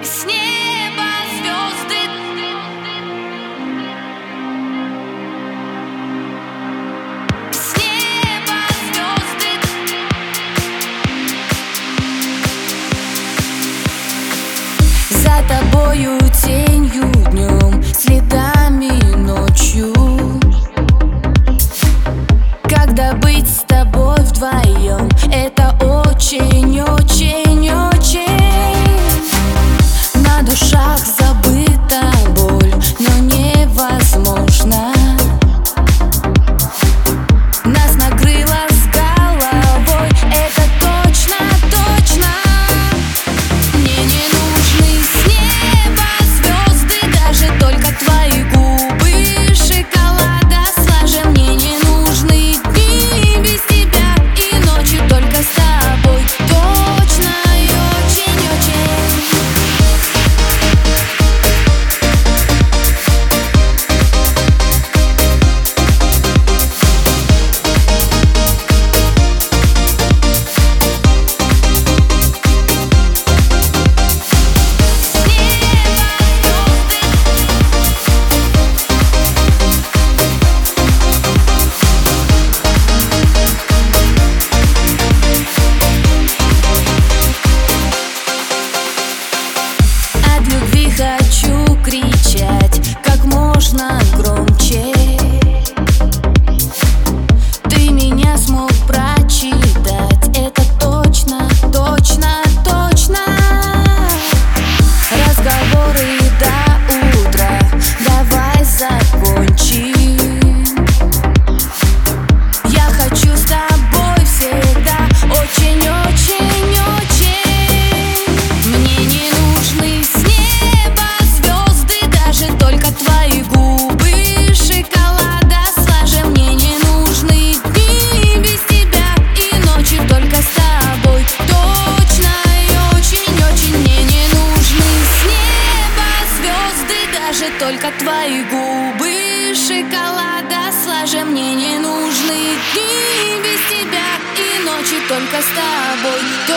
С неба звезды. С неба звезды. За тобою тенью днем, следами ночью. Когда быть с тобой вдвоем, это очень-очень-очень. На душах забыта боль, но невозможно. Нас накрыло с головой, это точно-точно. Мне не нужны с неба звезды, даже только твои губы шоколада слаже. Мне не нужны дни без тебя и ночи только с тобой. Точно и очень-очень. Хочу кричать как можно громче. Ты меня смог прочитать, это точно, точно, точно. Разговоры до утра, давай закончим. Я хочу с тобой всегда очень-очень-очень. Мне не нужны с неба звезды, даже только твои губы шоколада слаже. Мне не нужны дни без тебя и ночи только с тобой. Точно и очень-очень. Мне не нужны с неба звезды, даже только твои губы шоколада слаже. Мне не нужны дни без тебя и ночи только с тобой.